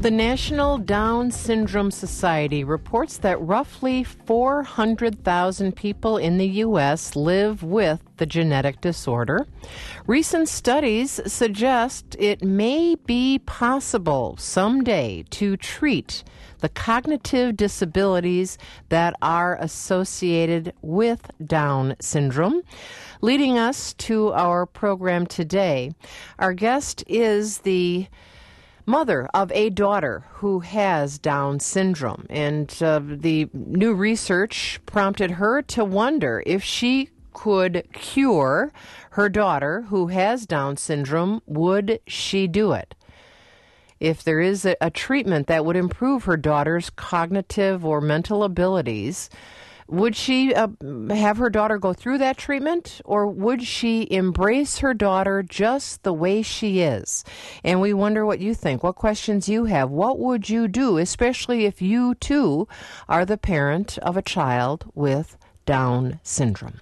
The National Down Syndrome Society reports that roughly 400,000 people in the U.S. live with the genetic disorder. Recent studies suggest it may be possible someday to treat the cognitive disabilities that are associated with Down syndrome. Leading us to our program today, our guest is the mother of a daughter who has Down syndrome, and the new research prompted her to wonder if she could cure her daughter who has Down syndrome. Would she do it? If there is a treatment that would improve her daughter's cognitive or mental abilities, would she have her daughter go through that treatment, or would she embrace her daughter just the way she is? And we wonder what you think, what questions you have. What would you do, especially if you, too, are the parent of a child with Down syndrome?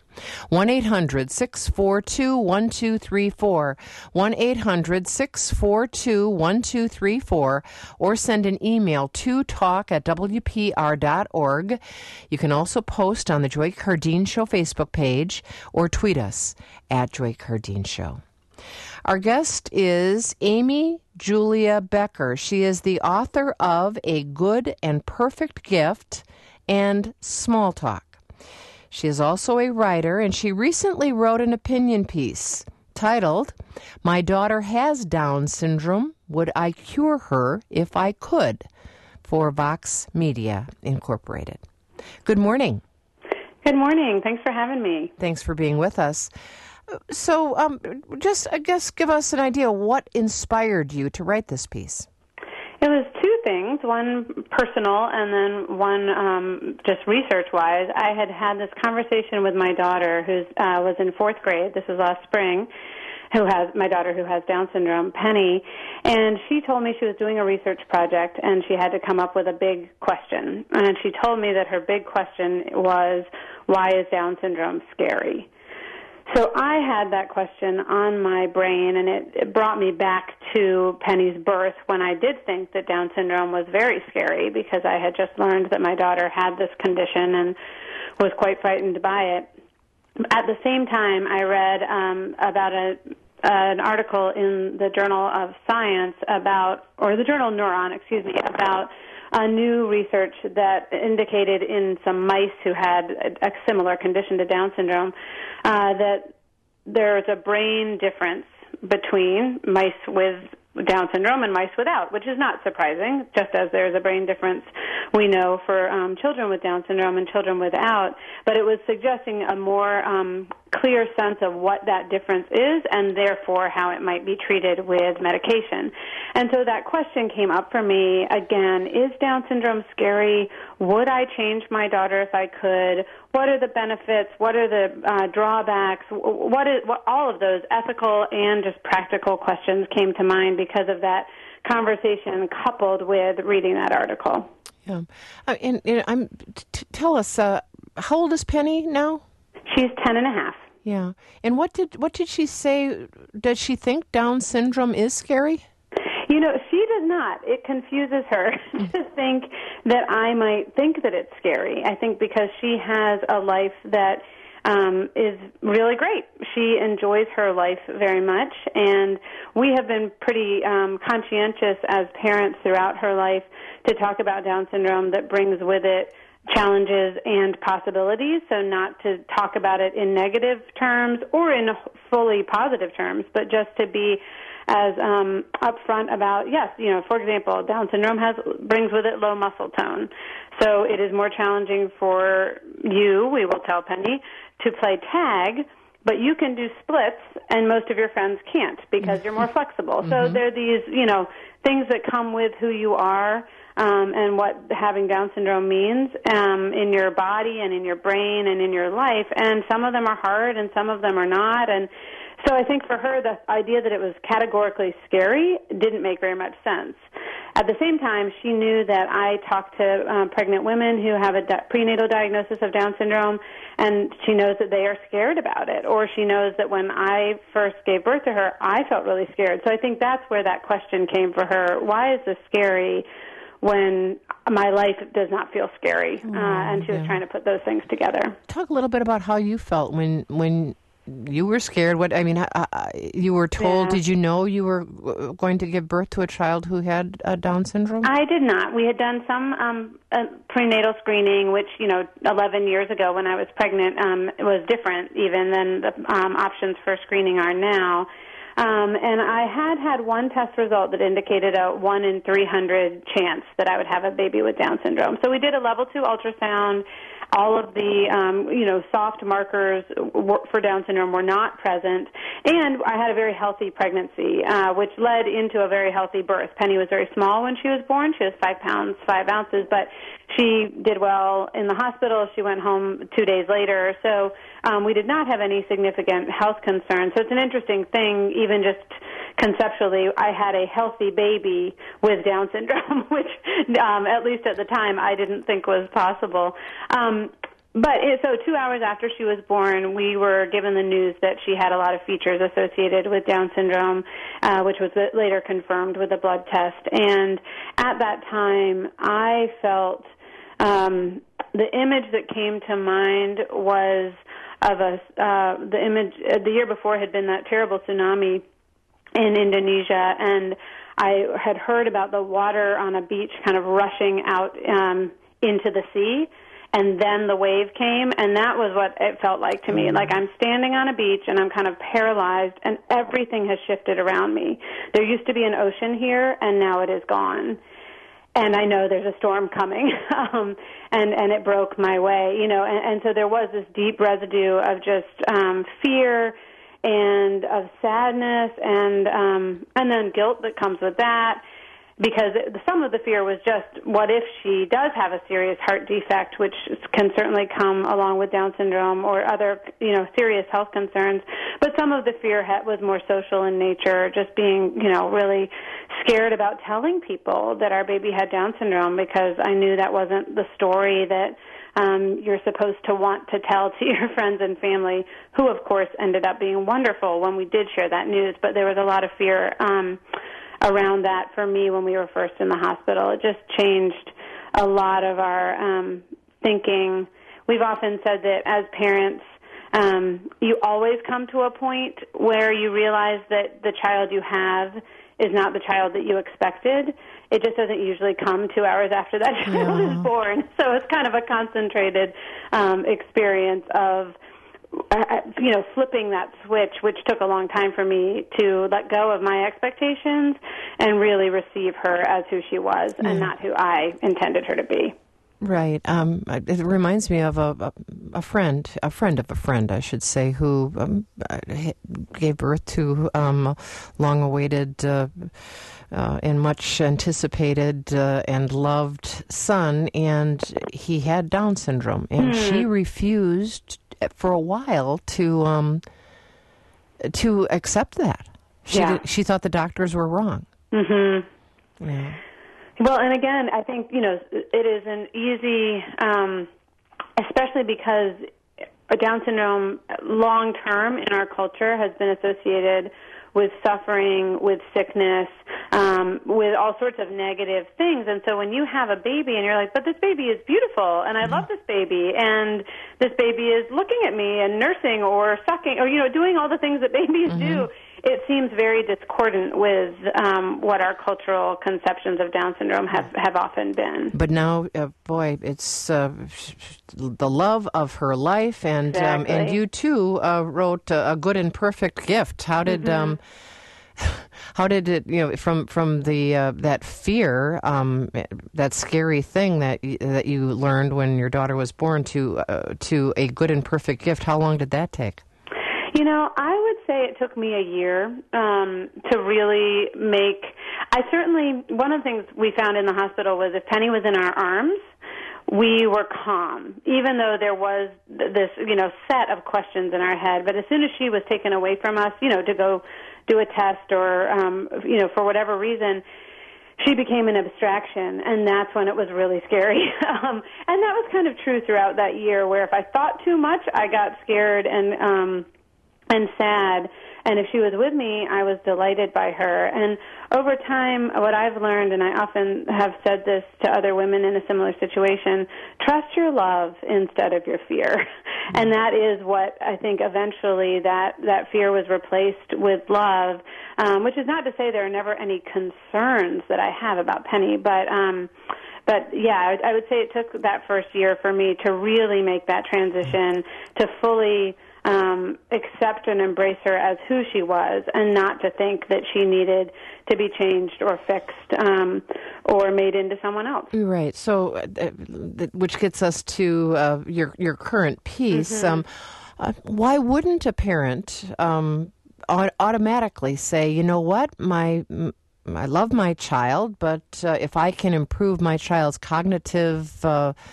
1-800-642-1234, 1-800-642-1234, or send an email to talk@wpr.org. You can also post on the Joy Cardeen Show Facebook page or tweet us at Joy Cardeen Show. Our guest is Amy Julia Becker. She is the author of A Good and Perfect Gift and Small Talk. She is also a writer, and she recently wrote an opinion piece titled, "My Daughter Has Down Syndrome. Would I Cure Her If I Could?" for Vox Media Incorporated. Good morning. Good morning. Thanks for having me. Thanks for being with us. So just, I guess, give us an idea what inspired you to write this piece. It was two things, one personal and then one just research-wise. I had this conversation with my daughter who was in fourth grade. This was last spring. My daughter who has Down syndrome, Penny, and she told me she was doing a research project and she had to come up with a big question. And she told me that her big question was, why is Down syndrome scary? So I had that question on my brain, and it brought me back to Penny's birth when I did think that Down syndrome was very scary because I had just learned that my daughter had this condition and was quite frightened by it. At the same time, I read about an article in the Journal of Science the Journal Neuron, about a new research that indicated in some mice who had a similar condition to Down syndrome that there's a brain difference between mice with Down syndrome and mice without, which is not surprising, just as there's a brain difference we know for children with Down syndrome and children without, but it was suggesting a more clear sense of what that difference is and therefore how it might be treated with medication. And so that question came up for me again, is Down syndrome scary? Would I change my daughter if I could? What are the benefits? What are the drawbacks? All of those ethical and just practical questions came to mind because of that conversation coupled with reading that article. Yeah. Tell us, how old is Penny now? She's 10 and a half. Yeah. And what did she say? Does she think Down syndrome is scary? You know, she does not. It confuses her to think that I might think that it's scary. I think because she has a life that is really great. She enjoys her life very much, and we have been pretty conscientious as parents throughout her life to talk about Down syndrome that brings with it challenges and possibilities, so not to talk about it in negative terms or in fully positive terms, but just to be as upfront about, yes, you know, for example, Down syndrome brings with it low muscle tone. So it is more challenging for you, we will tell Penny, to play tag, but you can do splits and most of your friends can't because you're more flexible. So there are these, you know, things that come with who you are and what having Down syndrome means in your body and in your brain and in your life. And some of them are hard and some of them are not. And so I think for her, the idea that it was categorically scary didn't make very much sense. at the same time, she knew that I talked to pregnant women who have a prenatal diagnosis of Down syndrome, and she knows that they are scared about it. Or she knows that when I first gave birth to her, I felt really scared. So I think that's where that question came for her. Why is this scary when my life does not feel scary? And she was trying to put those things together. Talk a little bit about how you felt when you were scared. You were told, did you know you were going to give birth to a child who had Down syndrome? I did not. We had done some prenatal screening, which, 11 years ago when I was pregnant, it was different even than the options for screening are now. And I had one test result that indicated a 1 in 300 chance that I would have a baby with Down syndrome. So we did a level 2 ultrasound. All of the, soft markers for Down syndrome were not present. And I had a very healthy pregnancy, which led into a very healthy birth. Penny was very small when she was born. She was 5 pounds, 5 ounces, but she did well in the hospital. She went home 2 days later. So we did not have any significant health concerns. So it's an interesting thing, even just conceptually. I had a healthy baby with Down syndrome, which at least at the time I didn't think was possible. So 2 hours after she was born, we were given the news that she had a lot of features associated with Down syndrome, which was later confirmed with a blood test. And at that time, I felt the image that came to mind was of the image the year before had been that terrible tsunami in Indonesia, and I had heard about the water on a beach kind of rushing out into the sea, and then the wave came, and that was what it felt like to me. Like I'm standing on a beach, and I'm kind of paralyzed, and everything has shifted around me. There used to be an ocean here, and now it is gone. And I know there's a storm coming, and it broke my way, and so there was this deep residue of just fear and of sadness and then guilt that comes with that, because some of the fear was just, what if she does have a serious heart defect, which can certainly come along with Down syndrome or other, serious health concerns. But some of the fear was more social in nature, just being, really scared about telling people that our baby had Down syndrome, because I knew that wasn't the story that you're supposed to want to tell to your friends and family, who, of course, ended up being wonderful when we did share that news. But there was a lot of fear around that for me when we were first in the hospital. It just changed a lot of our thinking. We've often said that as parents, you always come to a point where you realize that the child you have is not the child that you expected. It just doesn't usually come 2 hours after that child is born. So it's kind of a concentrated experience of flipping that switch, which took a long time for me to let go of my expectations and really receive her as who she was and not who I intended her to be. Right. It reminds me of a friend of a friend, I should say, who gave birth to a long-awaited and much anticipated and loved son, and he had Down syndrome, and she refused for a while to accept that. She thought the doctors were wrong. Mm-hmm. Yeah. Well, and again, I think, it is an easy, especially because Down syndrome long-term in our culture has been associated with suffering, with sickness, with all sorts of negative things. And so when you have a baby and you're like, but this baby is beautiful, and I love this baby, and this baby is looking at me and nursing or sucking or, doing all the things that babies do, it seems very discordant with what our cultural conceptions of Down syndrome have often been. But now, boy, it's the love of her life, and and you too wrote a good and perfect gift. How did how did it from the that fear, that scary thing that you learned when your daughter was born to a good and perfect gift? How long did that take? I would say it took me a year to really make. One of the things we found in the hospital was if Penny was in our arms, we were calm, even though there was this, set of questions in our head. But as soon as she was taken away from us, to go do a test or, for whatever reason, she became an abstraction, and that's when it was really scary. And that was kind of true throughout that year, where if I thought too much, I got scared and sad. And if she was with me, I was delighted by her. And over time, what I've learned, and I often have said this to other women in a similar situation, trust your love instead of your fear. And that is what I think eventually that fear was replaced with love, which is not to say there are never any concerns that I have about Penny, but yeah, I would say it took that first year for me to really make that transition to fully accept and embrace her as who she was, and not to think that she needed to be changed or fixed or made into someone else. Right. So, which gets us to your current piece. Why wouldn't a parent automatically say, you know what, I love my child, but if I can improve my child's cognitive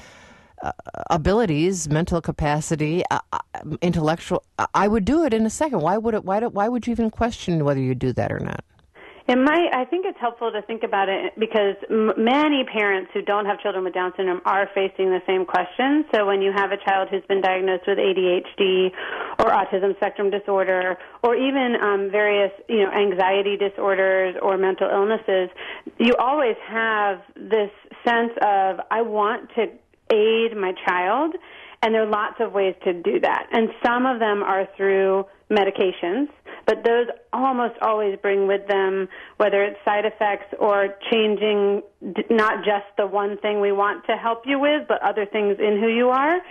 abilities, mental capacity, intellectual, I would do it in a second. Why would you even question whether you do that or not? I think it's helpful to think about it because many parents who don't have children with Down syndrome are facing the same question. So when you have a child who's been diagnosed with ADHD or autism spectrum disorder, or even various, anxiety disorders or mental illnesses, you always have this sense of, I want to aid my child, and there are lots of ways to do that. And some of them are through medications, but those almost always bring with them, whether it's side effects or changing not just the one thing we want to help you with, but other things in who you are.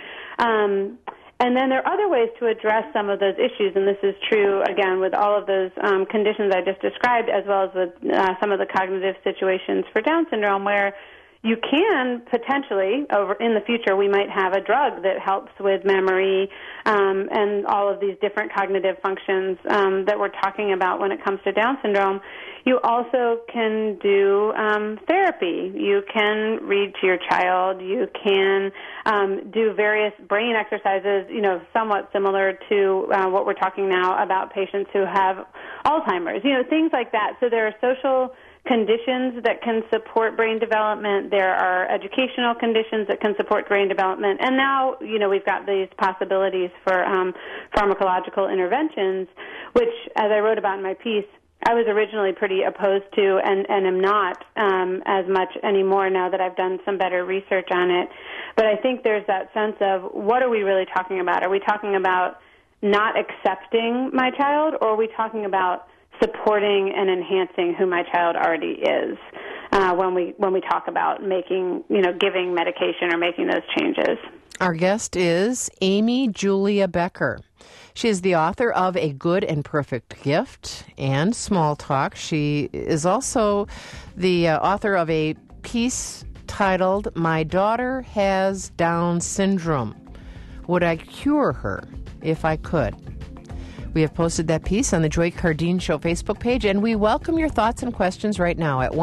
And then there are other ways to address some of those issues, and this is true, again, with all of those conditions I just described, as well as with some of the cognitive situations for Down syndrome, where you can potentially, over in the future, we might have a drug that helps with memory and all of these different cognitive functions that we're talking about when it comes to Down syndrome. You also can do therapy. You can read to your child. You can do various brain exercises, somewhat similar to what we're talking now about patients who have Alzheimer's, things like that. So there are social conditions that can support brain development. There are educational conditions that can support brain development. And now, we've got these possibilities for pharmacological interventions, which, as I wrote about in my piece, I was originally pretty opposed to and am not as much anymore now that I've done some better research on it. But I think there's that sense of, what are we really talking about? Are we talking about not accepting my child, or are we talking about supporting and enhancing who my child already is when we talk about making, giving medication or making those changes? Our guest is Amy Julia Becker. She is the author of A Good and Perfect Gift and Small Talk. She is also the author of a piece titled, My Daughter Has Down Syndrome. Would I cure her if I could? We have posted that piece on the Joy Cardine Show Facebook page, and we welcome your thoughts and questions right now at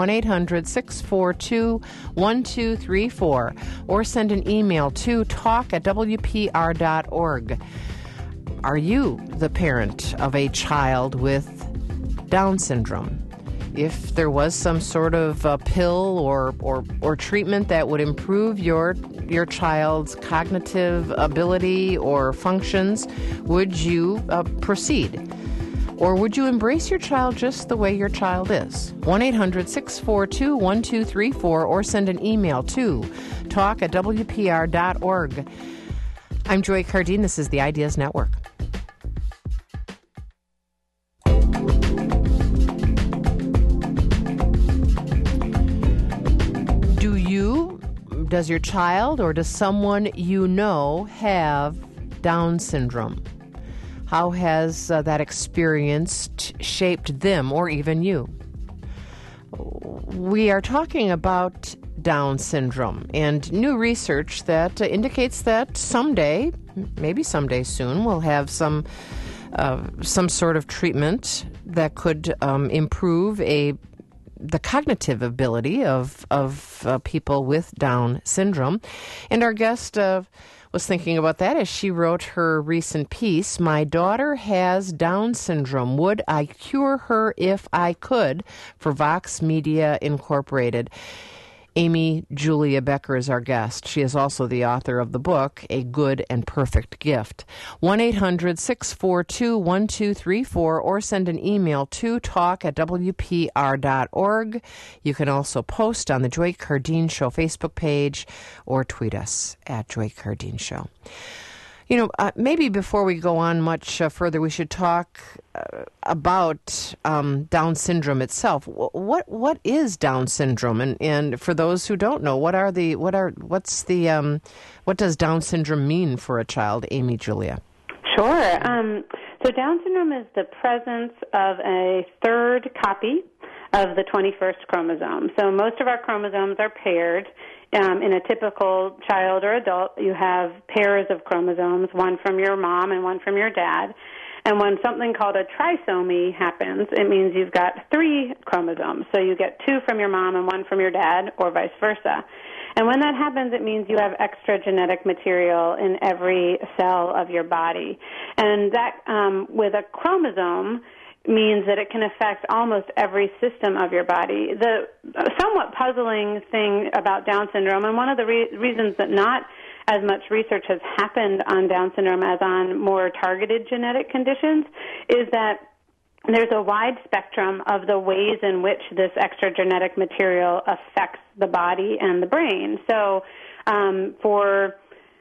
1-800-642-1234, or send an email to talk@wpr.org. Are you the parent of a child with Down syndrome? If there was some sort of pill or treatment that would improve your child's cognitive ability or functions, would you proceed? Or would you embrace your child just the way your child is? 1-800-642-1234, or send an email to talk@wpr.org. I'm Joy Cardine. This is the Ideas Network. Does your child or does someone you know have Down syndrome? How has that experience shaped them or even you? We are talking about Down syndrome and new research that indicates that someday, maybe someday soon, we'll have some sort of treatment that could improve the cognitive ability of people with Down syndrome. And our guest was was thinking about that as she wrote her recent piece. My daughter has Down syndrome. Would I cure her if I could? For Vox Media Incorporated. Amy Julia Becker is our guest. She is also the author of the book, A Good and Perfect Gift. 1-800-642-1234 or send an email to talk@wpr.org. You can also post on the Joy Cardeen Show Facebook page or tweet us at Joy Cardeen Show. You know, maybe before we go on much further, we should talk about Down syndrome itself. What is Down syndrome? And for those who don't know, what does Down syndrome mean for a child, Amy Julia? Sure. So Down syndrome is the presence of a third copy of the 21st chromosome. So most of our chromosomes are paired. In a typical child or adult, you have pairs of chromosomes, one from your mom and one from your dad. And when something called a trisomy happens, it means you've got 3 chromosomes. So you get 2 from your mom and 1 from your dad, or vice versa. And when that happens, it means you have extra genetic material in every cell of your body. And that, with a chromosome, means that it can affect almost every system of your body. The somewhat puzzling thing about Down syndrome, and one of the reasons that not as much research has happened on Down syndrome as on more targeted genetic conditions, is that there's a wide spectrum of the ways in which this extra genetic material affects the body and the brain. So for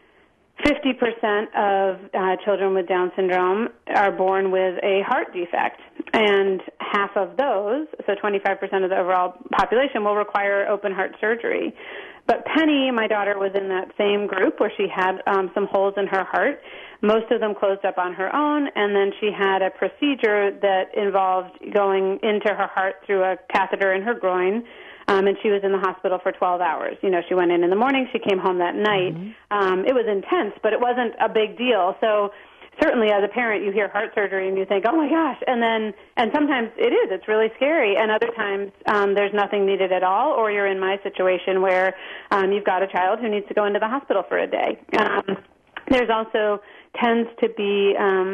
50% of children with Down syndrome are born with a heart defect, and half of those, so 25% of the overall population, will require open heart surgery. But Penny, my daughter, was in that same group where she had some holes in her heart. Most of them closed up on her own, and then she had a procedure that involved going into her heart through a catheter in her groin. And she was in the hospital for 12 hours. You know, she went in the morning, she came home that night. It was intense, but it wasn't a big deal. So certainly as a parent, you hear heart surgery and you think, oh my gosh, and sometimes it's really scary, and other times there's nothing needed at all, or you're in my situation where you've got a child who needs to go into the hospital for a day. There's also tends to be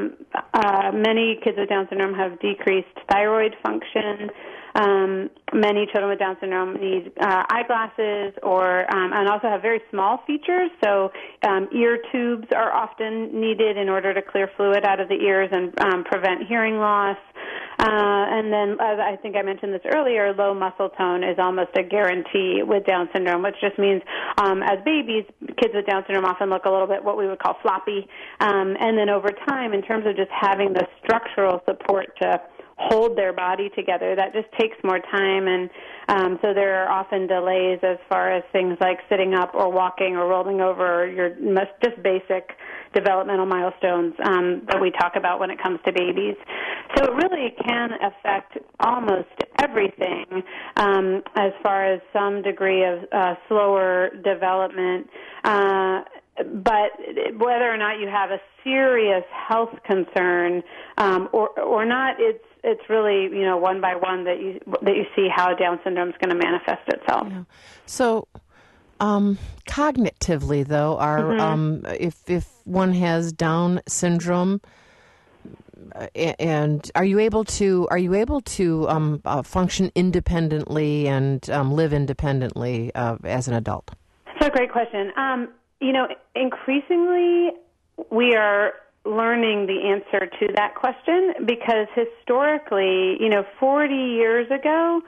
many kids with Down syndrome have decreased thyroid function. Many children with Down syndrome need eyeglasses and also have very small features. So ear tubes are often needed in order to clear fluid out of the ears and prevent hearing loss. And then, as I think I mentioned this earlier, low muscle tone is almost a guarantee with Down syndrome, which just means as babies, kids with Down syndrome often look a little bit what we would call floppy. And then over time, in terms of just having the structural support to hold their body together, that just takes more time, and so there are often delays as far as things like sitting up or walking or rolling over, or your just basic developmental milestones that we talk about when it comes to babies. So it really can affect almost everything as far as some degree of slower development. But whether or not you have a serious health concern or not, it's really, you know, one by one that you see how Down syndrome is going to manifest itself. Yeah. So, cognitively, though, if one has Down syndrome, and are you able to function independently and live independently as an adult? That's a great question. You know, increasingly we are learning the answer to that question, because historically, 40 years ago,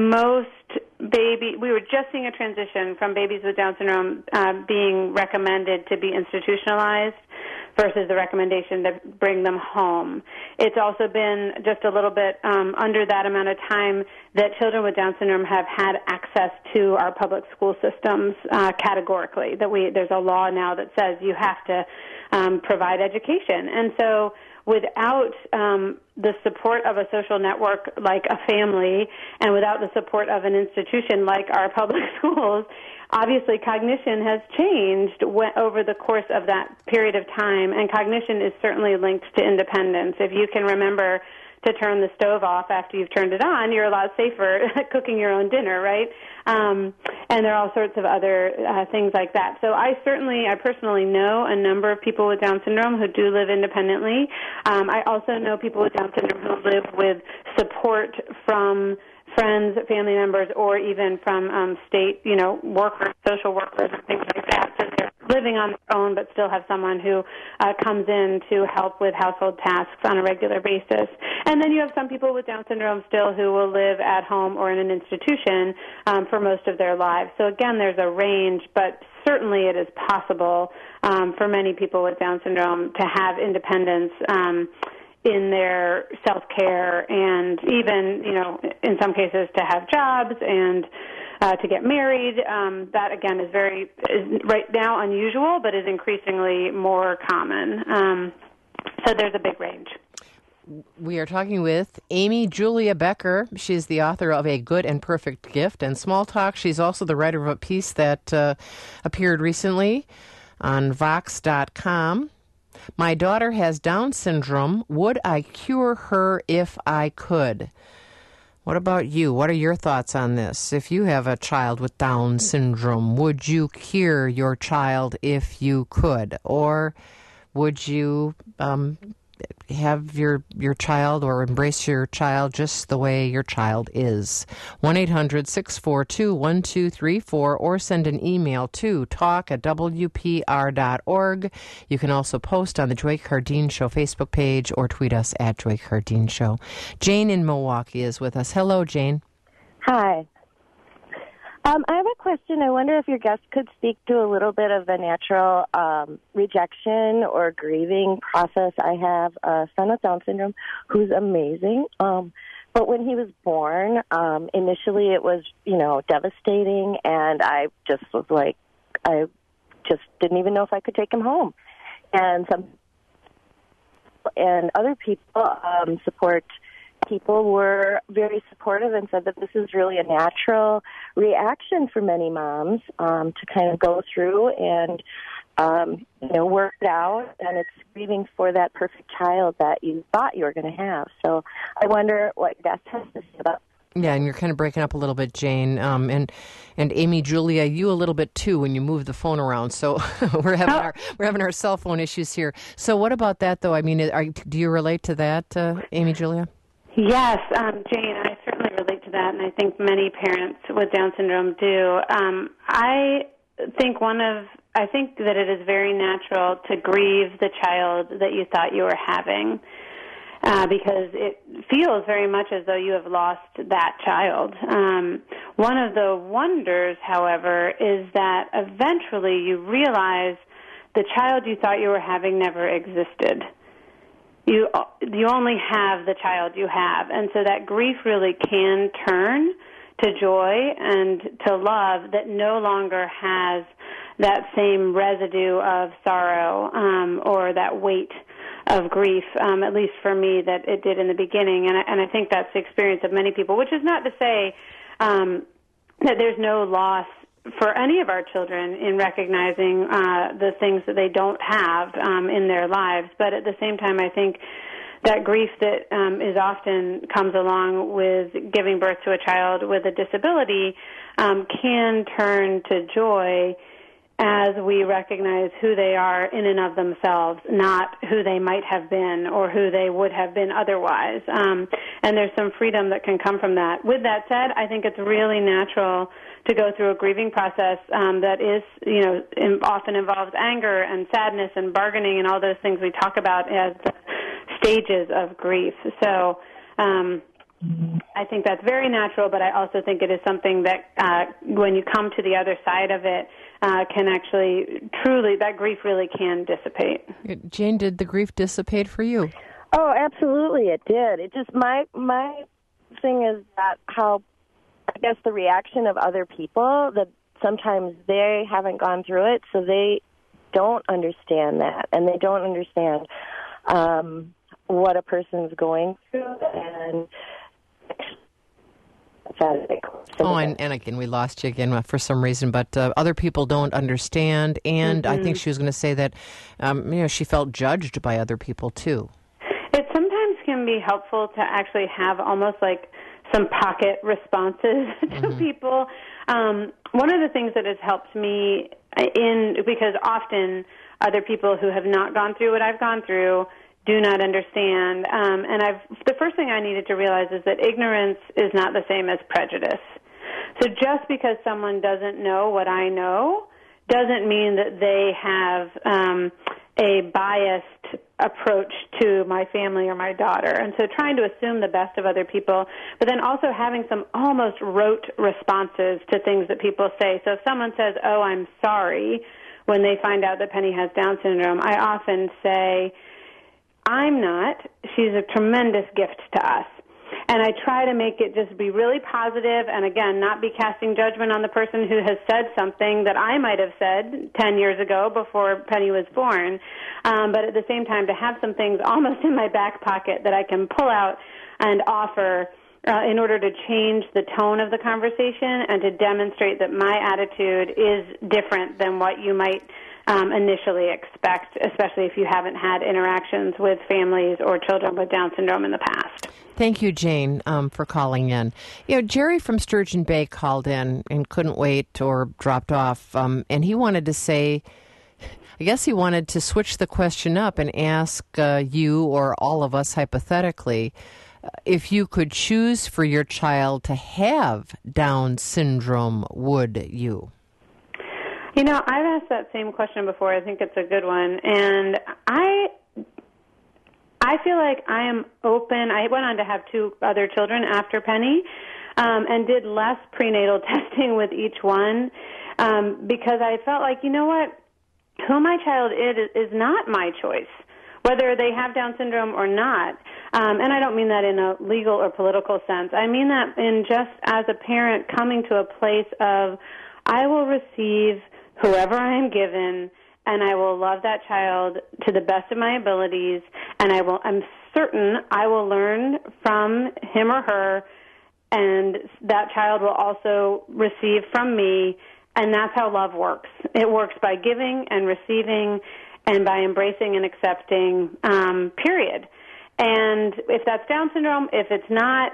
we were just seeing a transition from babies with Down syndrome being recommended to be institutionalized versus the recommendation to bring them home. It's also been just a little bit under that amount of time that children with Down syndrome have had access to our public school systems categorically. There's a law now that says you have to provide education. And so without the support of a social network like a family, and without the support of an institution like our public schools, obviously cognition has changed over the course of that period of time, and cognition is certainly linked to independence. If you can remember to turn the stove off after you've turned it on, you're a lot safer cooking your own dinner, right? And there are all sorts of other things like that. So I personally know a number of people with Down syndrome who do live independently. I also know people with Down syndrome who live with support from friends, family members, or even from state, workers, social workers, and things like that. So they're living on their own, but still have someone who comes in to help with household tasks on a regular basis. And then you have some people with Down syndrome still who will live at home or in an institution for most of their lives. So again, there's a range, but certainly it is possible for many people with Down syndrome to have independence in their self-care, and even, in some cases to have jobs and to get married. That, again, is right now unusual, but is increasingly more common. So there's a big range. We are talking with Amy Julia Becker. She's the author of A Good and Perfect Gift and Small Talk. She's also the writer of a piece that appeared recently on Vox.com. My daughter has Down syndrome. Would I cure her if I could? What about you? What are your thoughts on this? If you have a child with Down syndrome, would you cure your child if you could? Or would you have your child or embrace your child just the way your child is? 1-800-642-1234, or send an email to talk@wpr.org. You can also post on the Joy Cardeen Show Facebook page or tweet us at Joy Cardeen Show. Jane in Milwaukee is with us. Hello, Jane. Hi. I have a question. I wonder if your guest could speak to a little bit of the natural rejection or grieving process. I have a son with Down syndrome who's amazing. But when he was born, initially it was, devastating, and I just was like, I just didn't even know if I could take him home. And other people people were very supportive and said that this is really a natural reaction for many moms to kind of go through and, work it out, and it's grieving for that perfect child that you thought you were going to have. So I wonder what Beth has to say about. Yeah, and you're kind of breaking up a little bit, Jane. And Amy Julia, you a little bit too when you move the phone around. So we're having our cell phone issues here. So what about that, though? I mean, do you relate to that, Amy Julia? Yes, Jane, I certainly relate to that, and I think many parents with Down syndrome do. I think that it is very natural to grieve the child that you thought you were having, because it feels very much as though you have lost that child. One of the wonders, however, is that eventually you realize the child you thought you were having never existed. You only have the child you have, and so that grief really can turn to joy and to love that no longer has that same residue of sorrow or that weight of grief, at least for me, that it did in the beginning. And I think that's the experience of many people, which is not to say that there's no loss for any of our children in recognizing the things that they don't have in their lives. But at the same time, I think that grief that is often comes along with giving birth to a child with a disability can turn to joy as we recognize who they are in and of themselves, not who they might have been or who they would have been otherwise. And there's some freedom that can come from that. With that said, I think it's really natural to go through a grieving process that is, often involves anger and sadness and bargaining and all those things we talk about as the stages of grief. So I think that's very natural, but I also think it is something that when you come to the other side of it, can actually truly, that grief really can dissipate. Jane, did the grief dissipate for you? Oh, absolutely, it did. It just, my thing is that how, I guess, the reaction of other people, that sometimes they haven't gone through it, so they don't understand that, and they don't understand what a person's going through, and and again, we lost you again for some reason, but other people don't understand, and I think she was going to say that, she felt judged by other people, too. It's it sometimes can be helpful to actually have almost like some pocket responses to people. One of the things that has helped me because often other people who have not gone through what I've gone through do not understand. The first thing I needed to realize is that ignorance is not the same as prejudice. So just because someone doesn't know what I know doesn't mean that they have a biased approach to my family or my daughter. And so trying to assume the best of other people, but then also having some almost rote responses to things that people say. So if someone says, "Oh, I'm sorry," when they find out that Penny has Down syndrome, I often say, "I'm not. She's a tremendous gift to us." And I try to make it just be really positive and, again, not be casting judgment on the person who has said something that I might have said 10 years ago before Penny was born. But at the same time, to have some things almost in my back pocket that I can pull out and offer in order to change the tone of the conversation and to demonstrate that my attitude is different than what you might initially expect, especially if you haven't had interactions with families or children with Down syndrome in the past. Thank you, Jane, for calling in. Jerry from Sturgeon Bay called in and couldn't wait or dropped off, and he wanted to say, I guess he wanted to switch the question up and ask you or all of us hypothetically, if you could choose for your child to have Down syndrome, would you? I've asked that same question before. I think it's a good one. And I feel like I am open. I went on to have 2 other children after Penny and did less prenatal testing with each one because I felt like, you know what, who my child is not my choice, whether they have Down syndrome or not. And I don't mean that in a legal or political sense. I mean that in just as a parent coming to a place of I will receive whoever I am given, and I will love that child to the best of my abilities, and I'm certain I will learn from him or her, and that child will also receive from me, and that's how love works. It works by giving and receiving and by embracing and accepting, period. And if that's Down syndrome, if it's not,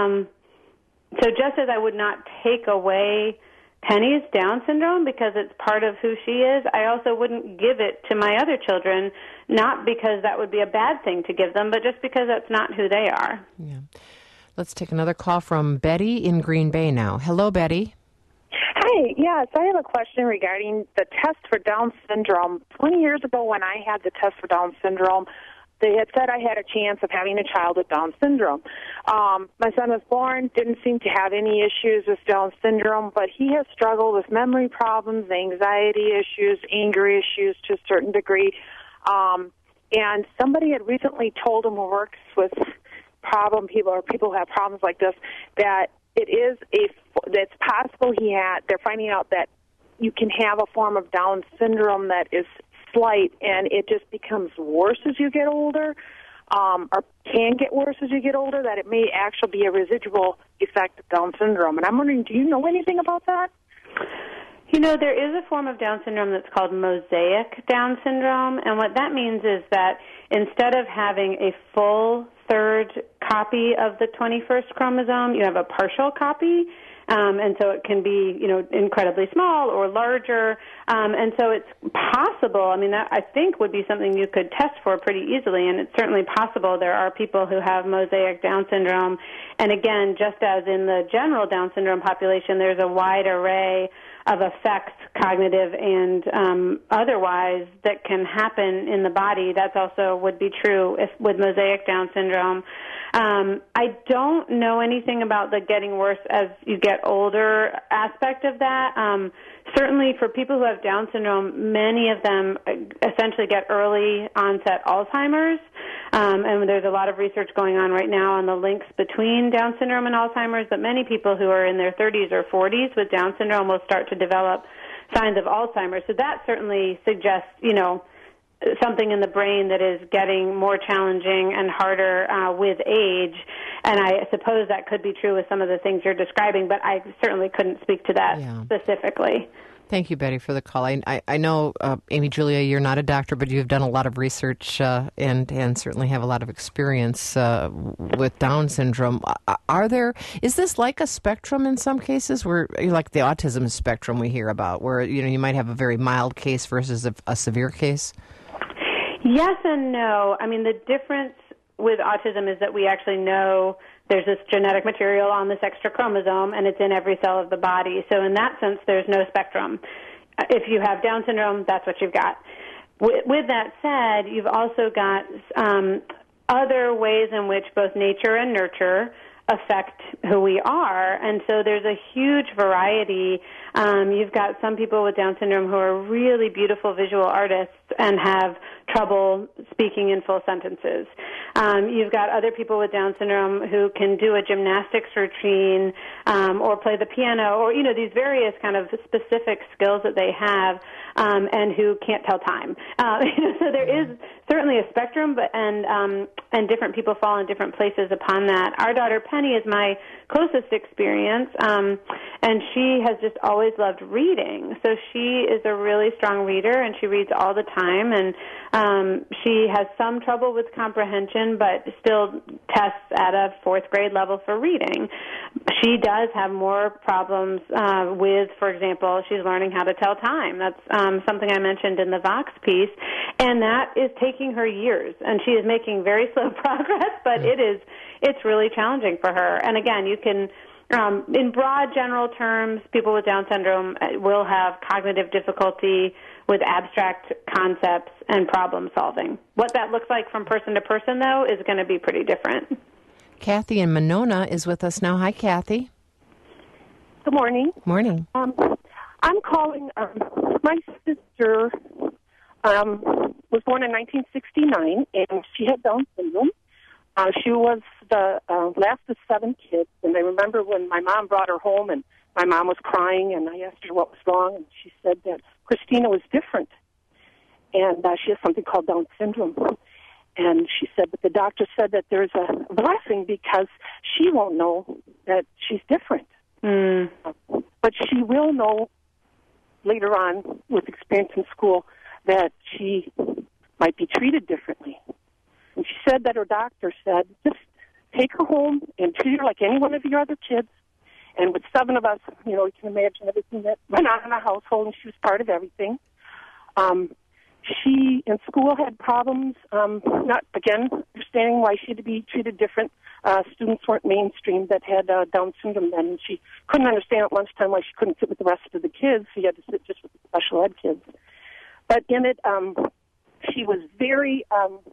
so just as I would not take away Penny's Down syndrome because it's part of who she is, I also wouldn't give it to my other children, not because that would be a bad thing to give them, but just because that's not who they are. Yeah. Let's take another call from Betty in Green Bay now. Hello, Betty. Hi, yes, I have a question regarding the test for Down syndrome. 20 years ago when I had the test for Down syndrome, they had said I had a chance of having a child with Down syndrome. My son was born, didn't seem to have any issues with Down syndrome, but he has struggled with memory problems, anxiety issues, anger issues to a certain degree. And somebody had recently told him who works with problem people or people who have problems like this that it's possible they're finding out that you can have a form of Down syndrome that is slight, and it just becomes worse as you get older, or can get worse as you get older, that it may actually be a residual effect of Down syndrome. And I'm wondering, do you know anything about that? There is a form of Down syndrome that's called mosaic Down syndrome, and what that means is that instead of having a full third copy of the 21st chromosome, you have a partial copy. And so it can be, incredibly small or larger. And so it's possible. That I think would be something you could test for pretty easily, and it's certainly possible. There are people who have mosaic Down syndrome. And again, just as in the general Down syndrome population, there's a wide array of effects, cognitive and otherwise, that can happen in the body. That's also would be true with mosaic Down syndrome. I don't know anything about the getting worse as you get older aspect of that. Certainly for people who have Down syndrome, many of them essentially get early onset Alzheimer's. And there's a lot of research going on right now on the links between Down syndrome and Alzheimer's, but many people who are in their 30s or 40s with Down syndrome will start to develop signs of Alzheimer's. So that certainly suggests, something in the brain that is getting more challenging and harder with age. And I suppose that could be true with some of the things you're describing, but I certainly couldn't speak to that specifically. Thank you, Betty, for the call. I know, Amy Julia, you're not a doctor, but you've done a lot of research and certainly have a lot of experience with Down syndrome. Is this like a spectrum in some cases, where like the autism spectrum we hear about, where you might have a very mild case versus a severe case? Yes and no. I mean, the difference with autism is that we actually know there's this genetic material on this extra chromosome, and it's in every cell of the body. So in that sense, there's no spectrum. If you have Down syndrome, that's what you've got. With that said, you've also got other ways in which both nature and nurture affect who we are, and so there's a huge variety. You've got some people with Down syndrome who are really beautiful visual artists and have trouble speaking in full sentences. You've got other people with Down syndrome who can do a gymnastics routine or play the piano, or these various kind of specific skills that they have, and who can't tell time. So there is certainly a spectrum, and different people fall in different places upon that. Our daughter Penny is my closest experience, and she has just always loved reading. So she is a really strong reader, and she reads all the time, and she has some trouble with comprehension, but still tests at a fourth grade level for reading. She does have more problems with, for example, she's learning how to tell time. That's something I mentioned in the Vox piece, and that is taking her years, and she is making very slow progress, but it's really challenging for her. And again, you can, in broad general terms, people with Down syndrome will have cognitive difficulty with abstract concepts and problem solving. What that looks like from person to person, though, is going to be pretty different. Kathy in Monona is with us now. Hi, Kathy. Good morning. Morning. I'm calling. My sister was born in 1969, and she had Down syndrome. She was the last of 7 kids, and I remember when my mom brought her home, and my mom was crying, and I asked her what was wrong, and she said that Christina was different, and she has something called Down syndrome. And she said, but the doctor said that there's a blessing because she won't know that she's different. But she will know later on with experience in school that she might be treated differently. And she said that her doctor said, just take her home and treat her like any one of your other kids. And with 7 of us, you can imagine everything that went on in our household, and she was part of everything. She, in school, had problems, not, again, understanding why she had to be treated different. Students weren't mainstream that had Down syndrome then, and she couldn't understand at lunchtime why she couldn't sit with the rest of the kids. She had to sit just with the special ed kids. But in it, she was very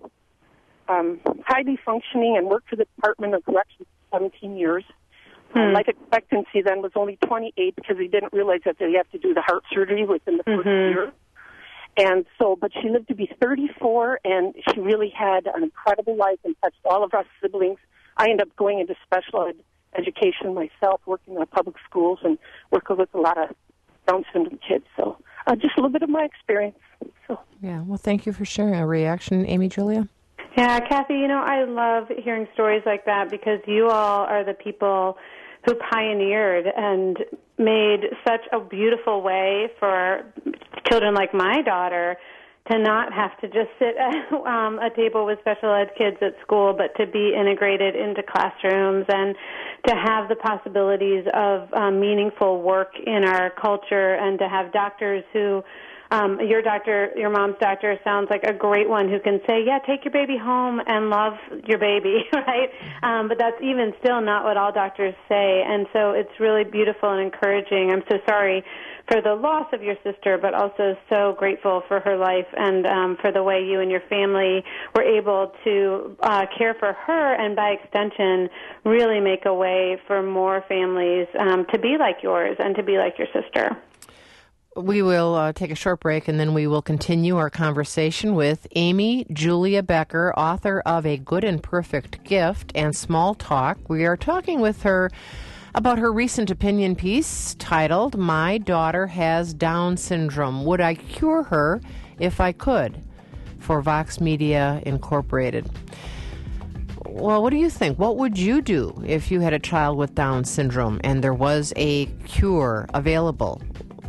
highly functioning and worked for the Department of Corrections for 17 years. Life expectancy then was only 28 because they didn't realize that they have to do the heart surgery within the first year. And so, but she lived to be 34, and she really had an incredible life and touched all of our siblings. I ended up going into special education myself, working in public schools and working with a lot of Down syndrome kids. So just a little bit of my experience. So. Yeah, well, thank you for sharing a reaction, Amy Julia. Yeah, Kathy, I love hearing stories like that because you all are the people who pioneered and made such a beautiful way for children like my daughter to not have to just sit at a table with special ed kids at school, but to be integrated into classrooms and to have the possibilities of meaningful work in our culture, and to have doctors who your mom's doctor sounds like a great one who can say, yeah, take your baby home and love your baby, right? But that's even still not what all doctors say. And so it's really beautiful and encouraging. I'm so sorry for the loss of your sister, but also so grateful for her life and for the way you and your family were able to care for her and, by extension, really make a way for more families to be like yours and to be like your sister. We will take a short break, and then we will continue our conversation with Amy Julia Becker, author of A Good and Perfect Gift and Small Talk. We are talking with her about her recent opinion piece titled, My Daughter Has Down Syndrome. Would I cure her if I could? For Vox Media Incorporated. Well, what do you think? What would you do if you had a child with Down syndrome and there was a cure available?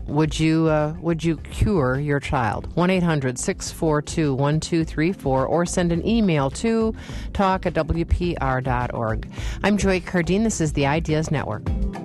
would you cure your child? 1-800-642-1234 or send an email to talk@wpr.org. I'm Joy Cardine. This is the Ideas Network.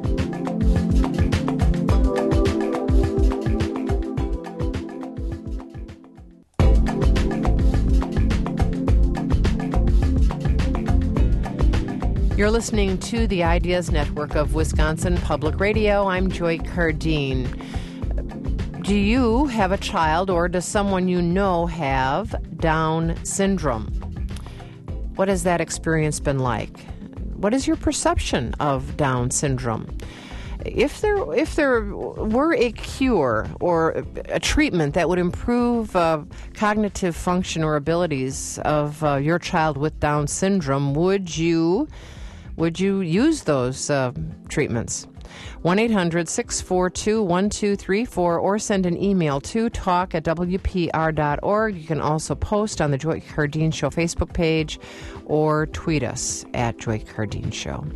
You're listening to the Ideas Network of Wisconsin Public Radio. I'm Joy Cardine. Do you have a child, or does someone you know have Down syndrome? What has that experience been like? What is your perception of Down syndrome? If there were a cure or a treatment that would improve cognitive function or abilities of your child with Down syndrome, would you use those treatments? 1-800-642-1234 or send an email to talk@wpr.org. You can also post on the Joy Cardine Show Facebook page or tweet us at Joy Cardine Show.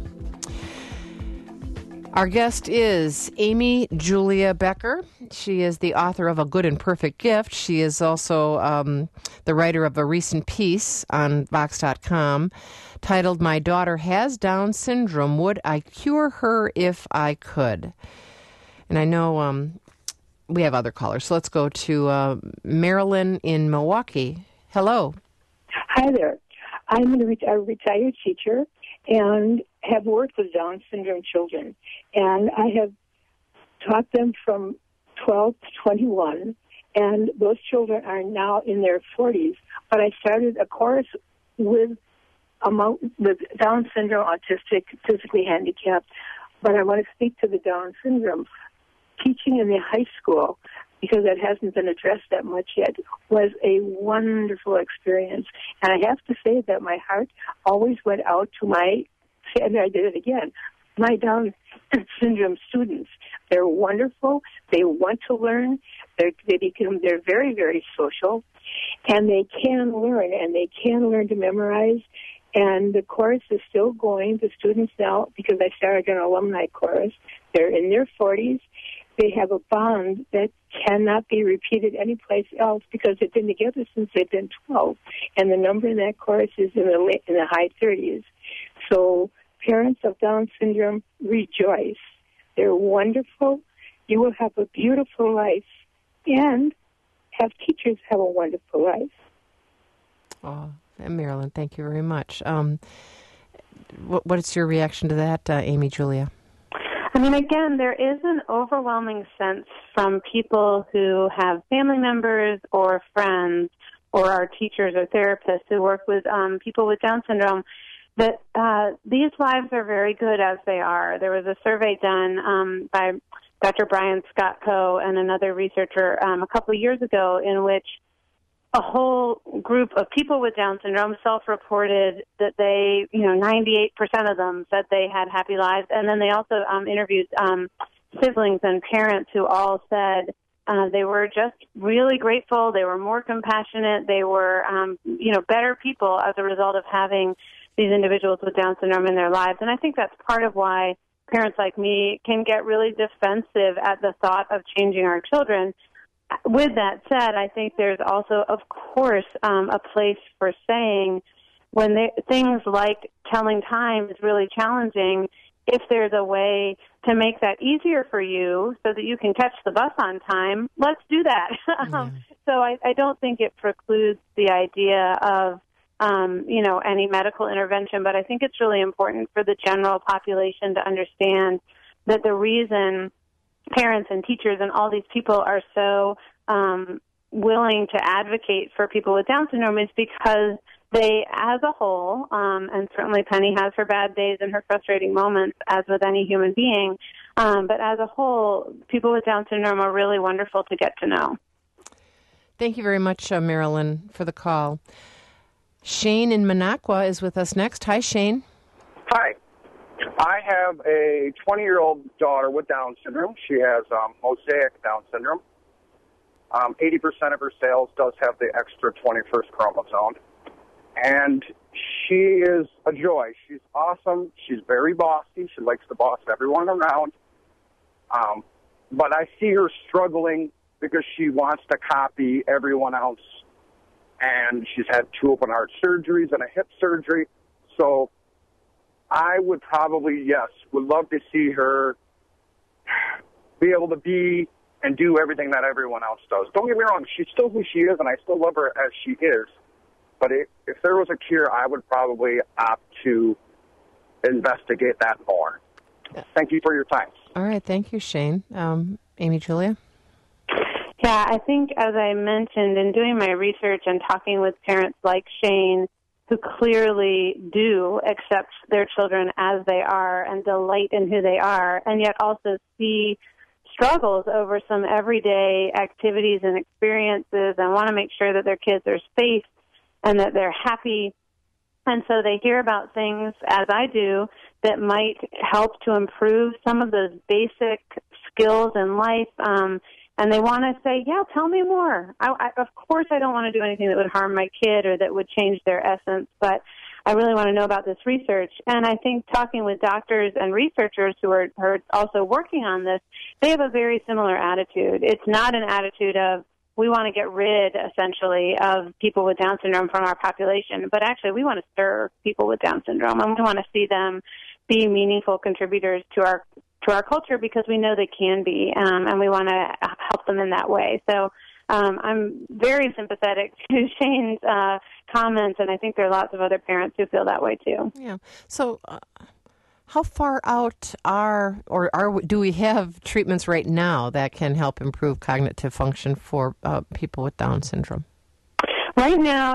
Our guest is Amy Julia Becker. She is the author of A Good and Perfect Gift. She is also the writer of a recent piece on Vox.com titled, My Daughter Has Down Syndrome. Would I Cure Her If I Could? And I know we have other callers, so let's go to Marilyn in Milwaukee. Hello. Hi there. I'm a retired teacher and have worked with Down syndrome children. And I have taught them from 12 to 21, and those children are now in their 40s. But I started a course with Down syndrome, autistic, physically handicapped. But I want to speak to the Down syndrome. Teaching in the high school, because that hasn't been addressed that much yet, was a wonderful experience. And I have to say that my heart always went out to and I did it again, my Down syndrome students. They're wonderful. They want to learn. They're very, very social, and they can learn, and they can learn to memorize. And the chorus is still going. The students now, because I started an alumni chorus, they're in their 40s. They have a bond that cannot be repeated anyplace else because they've been together since they've been 12. And the number in that chorus is in the high 30s. So parents of Down syndrome, rejoice. They're wonderful. You will have a beautiful life and have teachers have a wonderful life. Oh, Marilyn, thank you very much. What's your reaction to that, Amy Julia? I mean, again, there is an overwhelming sense from people who have family members or friends or our teachers or therapists who work with people with Down syndrome that these lives are very good as they are. There was a survey done by Dr. Brian Scott Coe and another researcher a couple of years ago in which a whole group of people with Down syndrome self-reported that they, 98% of them said they had happy lives. And then they also interviewed siblings and parents who all said they were just really grateful. They were more compassionate. They were, better people as a result of having these individuals with Down syndrome in their lives. And I think that's part of why parents like me can get really defensive at the thought of changing our children. With that said, I think there's also, of course, a place for saying when things like telling time is really challenging, if there's a way to make that easier for you so that you can catch the bus on time, let's do that. So I don't think it precludes the idea of any medical intervention, but I think it's really important for the general population to understand that the reason parents and teachers and all these people are so willing to advocate for people with Down syndrome is because they, as a whole, and certainly Penny has her bad days and her frustrating moments, as with any human being, but as a whole, people with Down syndrome are really wonderful to get to know. Thank you very much, Marilyn, for the call. Shane in Minocqua is with us next. Hi, Shane. Hi. I have a 20-year-old daughter with Down syndrome. She has mosaic Down syndrome. 80% of her cells does have the extra 21st chromosome. And she is a joy. She's awesome. She's very bossy. She likes to boss everyone around. but I see her struggling because she wants to copy everyone else. And she's had 2 open heart surgeries and a hip surgery. So I would probably, would love to see her be able to be and do everything that everyone else does. Don't get me wrong, she's still who she is, and I still love her as she is. But if there was a cure, I would probably opt to investigate that more. Thank you for your time. All right. Thank you, Shane. Amy Julia? Yeah, I think, as I mentioned, in doing my research and talking with parents like Shane, who clearly do accept their children as they are and delight in who they are, and yet also see struggles over some everyday activities and experiences and want to make sure that their kids are safe and that they're happy. And so they hear about things, as I do, that might help to improve some of those basic skills in life. And they want to say, yeah, tell me more. Of course, I don't want to do anything that would harm my kid or that would change their essence, but I really want to know about this research. And I think talking with doctors and researchers who are also working on this, they have a very similar attitude. It's not an attitude of, we want to get rid, essentially, of people with Down syndrome from our population, but actually we want to serve people with Down syndrome, and we want to see them be meaningful contributors to our culture because we know they can be, and we want to help them in that way. So I'm very sympathetic to Shane's comments, and I think there are lots of other parents who feel that way too. Yeah. So how far out do we have treatments right now that can help improve cognitive function for people with Down syndrome? Right now,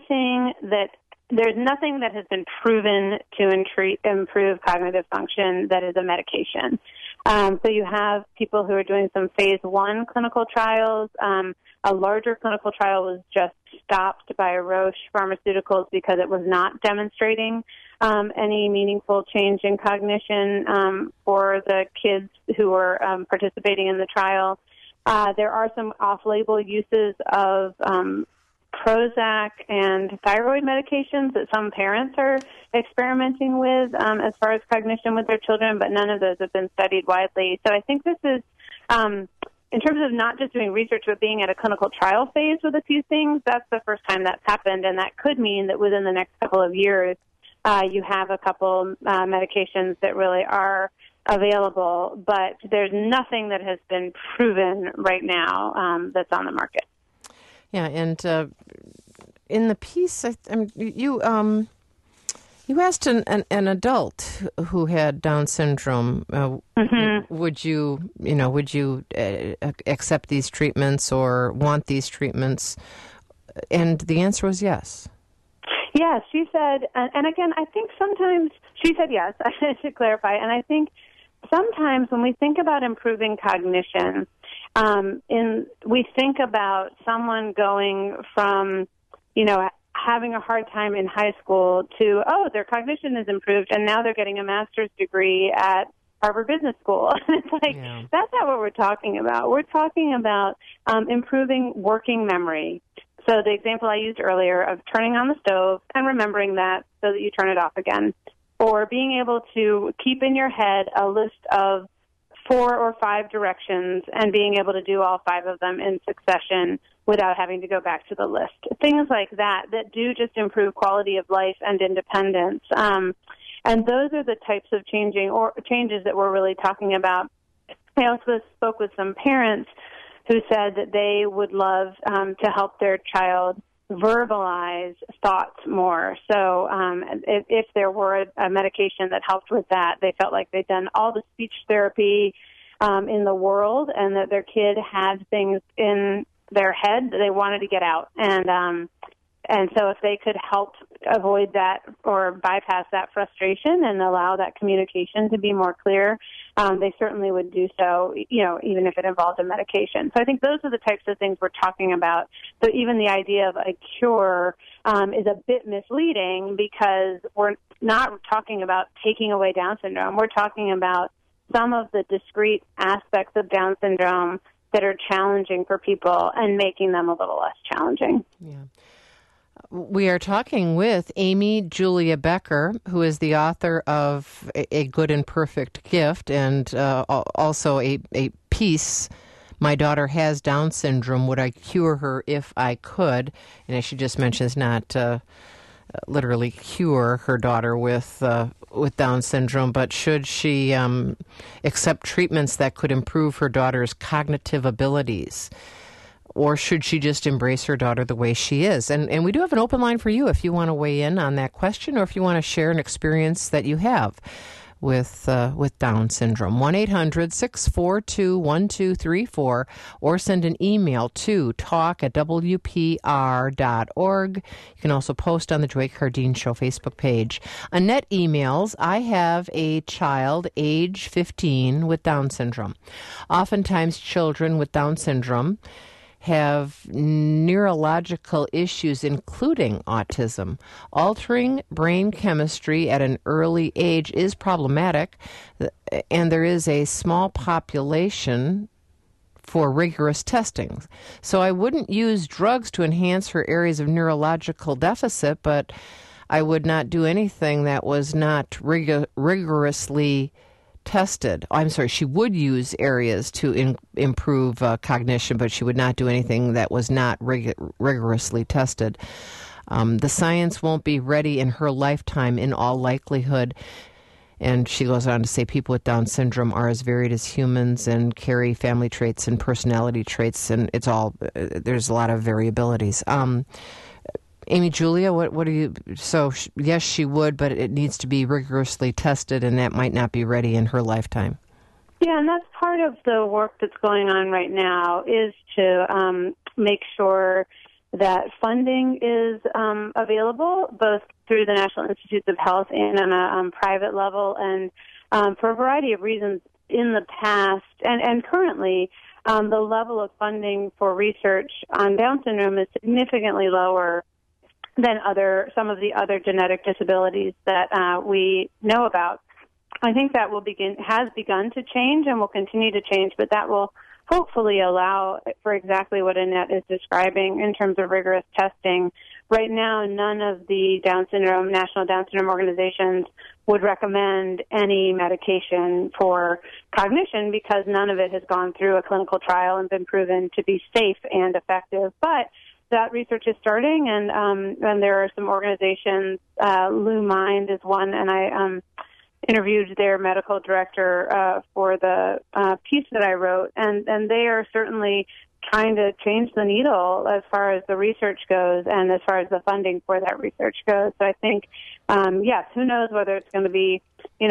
there's nothing that has been proven to improve cognitive function that is a medication. So you have people who are doing some phase 1 clinical trials. A larger clinical trial was just stopped by Roche Pharmaceuticals because it was not demonstrating any meaningful change in cognition for the kids who were participating in the trial. There are some off-label uses of Prozac and thyroid medications that some parents are experimenting with as far as cognition with their children, but none of those have been studied widely. So I think this is, in terms of not just doing research, but being at a clinical trial phase with a few things, that's the first time that's happened, and that could mean that within the next couple of years, you have a couple medications that really are available, but there's nothing that has been proven right now that's on the market. Yeah, and in the piece, you asked an adult who had Down syndrome, would you accept these treatments or want these treatments? And the answer was yes. Yes, she said, and again, I think sometimes she said yes. I should clarify, and I think sometimes when we think about improving cognition, we think about someone going from, having a hard time in high school to, their cognition is improved, and now they're getting a master's degree at Harvard Business School. It's like, That's not what we're talking about. We're talking about improving working memory. So the example I used earlier of turning on the stove and remembering that so that you turn it off again, or being able to keep in your head a list of 4 or 5 directions and being able to do all 5 of them in succession without having to go back to the list. Things like that do just improve quality of life and independence. And those are the types of changes that we're really talking about. I also spoke with some parents who said that they would love to help their child verbalize thoughts more. So if there were a medication that helped with that, they felt like they'd done all the speech therapy in the world and that their kid had things in their head that they wanted to get out. And so if they could help avoid that or bypass that frustration and allow that communication to be more clear, they certainly would do so, even if it involved a medication. So I think those are the types of things we're talking about. So even the idea of a cure is a bit misleading because we're not talking about taking away Down syndrome. We're talking about some of the discrete aspects of Down syndrome that are challenging for people and making them a little less challenging. Yeah. We are talking with Amy Julia Becker, who is the author of A Good and Perfect Gift, and also a piece, My Daughter Has Down Syndrome, Would I Cure Her If I Could? And as she just mentioned, it's not literally cure her daughter with Down syndrome, but should she accept treatments that could improve her daughter's cognitive abilities? Or should she just embrace her daughter the way she is? And we do have an open line for you if you want to weigh in on that question, or if you want to share an experience that you have with Down syndrome. 1-800-642-1234, or send an email to talk@wpr.org. You can also post on the Joy Cardine Show Facebook page. Annette emails, I have a child age 15 with Down syndrome. Oftentimes children with Down syndrome have neurological issues, including autism. Altering brain chemistry at an early age is problematic, and there is a small population for rigorous testing. So I wouldn't use drugs to enhance her areas of neurological deficit, but I would not do anything that was not rigorously tested. I'm sorry, she would use areas to improve cognition, but she would not do anything that was not rigorously tested. The science won't be ready in her lifetime in all likelihood. And she goes on to say people with Down syndrome are as varied as humans and carry family traits and personality traits, and it's all, there's a lot of variabilities. Amy Julia, what do you, so yes, she would, but it needs to be rigorously tested, and that might not be ready in her lifetime. Yeah, and that's part of the work that's going on right now, is to make sure that funding is available, both through the National Institutes of Health and on a private level, and for a variety of reasons in the past and currently, the level of funding for research on Down syndrome is significantly lower than some of the other genetic disabilities that we know about. I think that has begun to change and will continue to change, but that will hopefully allow for exactly what Annette is describing in terms of rigorous testing. Right now, none of the National Down Syndrome organizations would recommend any medication for cognition because none of it has gone through a clinical trial and been proven to be safe and effective. But that research is starting, and there are some organizations. LuMind is one, and I interviewed their medical director for the piece that I wrote, and they are certainly trying to change the needle as far as the research goes and as far as the funding for that research goes. So I think, yes, who knows whether it's going to be,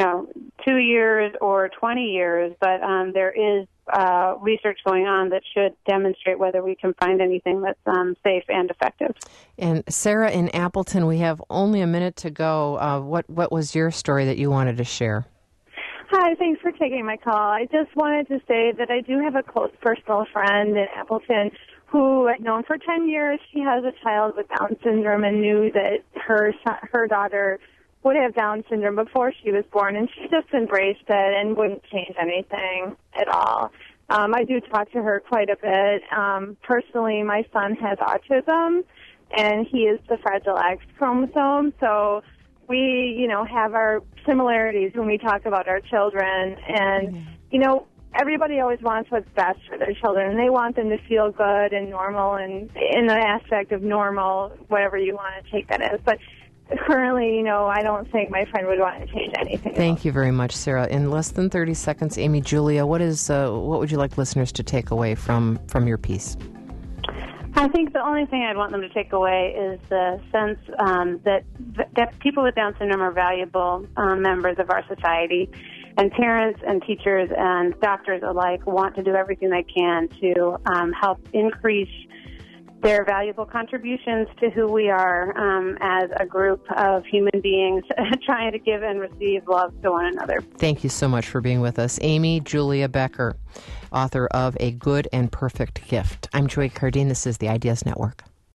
2 years or 20 years, but there is research going on that should demonstrate whether we can find anything that's safe and effective. And Sarah in Appleton, we have only a minute to go. What was your story that you wanted to share? Hi, thanks for taking my call. I just wanted to say that I do have a close personal friend in Appleton who I've known for 10 years. She has a child with Down syndrome and knew that her daughter would have Down syndrome before she was born, and she just embraced it and wouldn't change anything at all. I do talk to her quite a bit. Personally, my son has autism, and he is the Fragile X chromosome, so we, have our similarities when we talk about our children. And, everybody always wants what's best for their children, and they want them to feel good and normal, and in the aspect of normal, whatever you want to take that as. But currently, I don't think my friend would want to change anything. Thank you very much, Sarah. In less than 30 seconds, Amy Julia, what would you like listeners to take away from your piece? I think the only thing I'd want them to take away is the sense that people with Down syndrome are valuable members of our society, and parents and teachers and doctors alike want to do everything they can to help increase their valuable contributions to who we are as a group of human beings trying to give and receive love to one another. Thank you so much for being with us. Amy Julia Becker, author of A Good and Perfect Gift. I'm Joy Cardine. This is the Ideas Network.